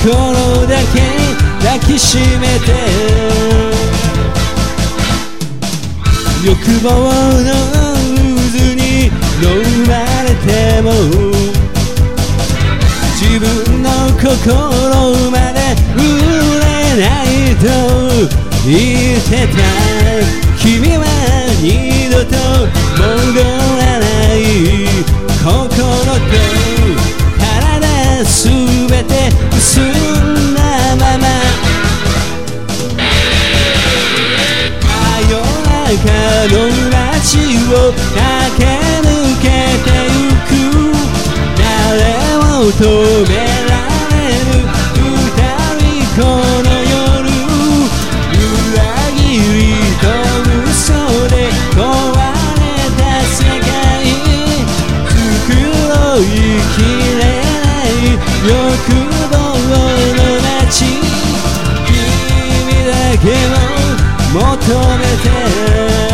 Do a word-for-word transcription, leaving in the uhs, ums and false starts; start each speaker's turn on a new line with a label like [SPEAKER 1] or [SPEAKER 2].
[SPEAKER 1] 心だけ抱きしめて、欲望の渦に飲まれても自分の心まで売れないと言ってた。君は二度と戻らない。心と体すべて結んだまま、真夜中の街を駆け抜けてゆく。誰も止められる二人この夜、裏切りと嘘で壊れた世界、繕いきれない欲望の街、君だけを求めて